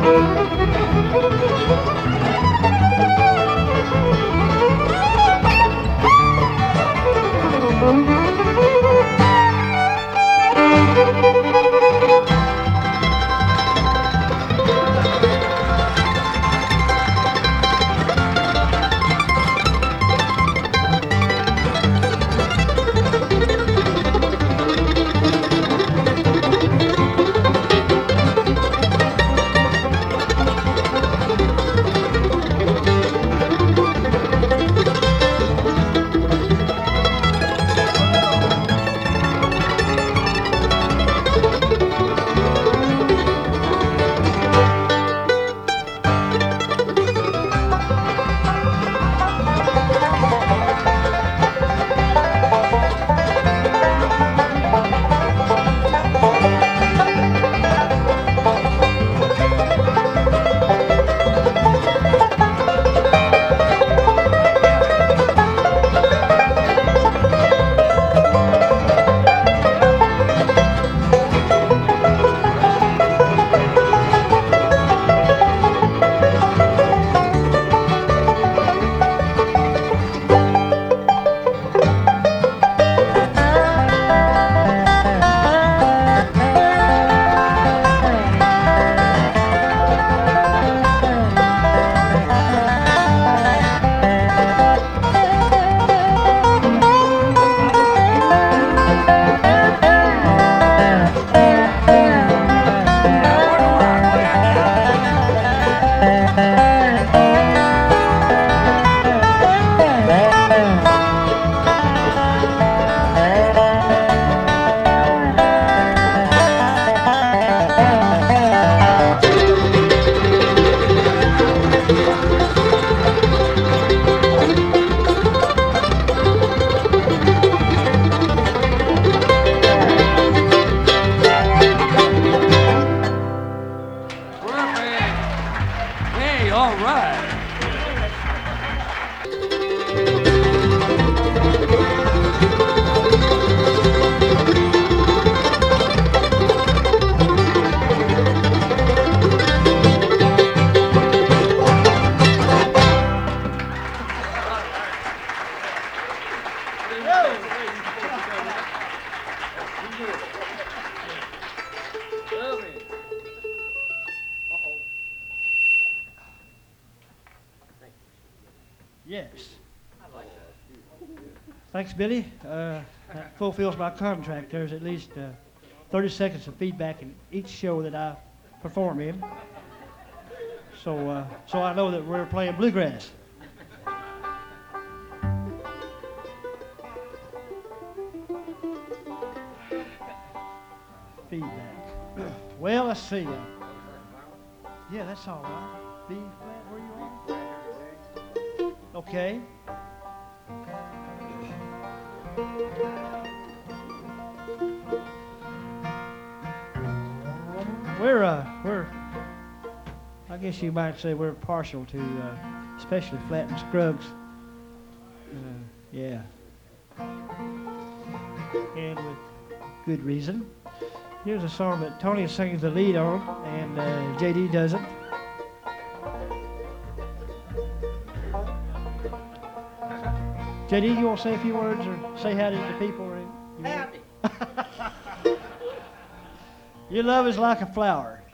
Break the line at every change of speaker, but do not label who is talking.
Yes. Thanks, Billy. That fulfills my contract. There's at least 30 seconds of feedback in each show that I perform in. So I know that we're playing bluegrass. Feedback. Well, let's see. Yeah, that's all right. B flat, where you on? Okay. I guess you might say we're partial to, especially Flat and Scruggs. Yeah. And with good reason. Here's a song that Tony sings the lead on, and J.D. doesn't. J.D., you want to say a few words or say hi to the people? Or
Howdy.
Your love is like a flower.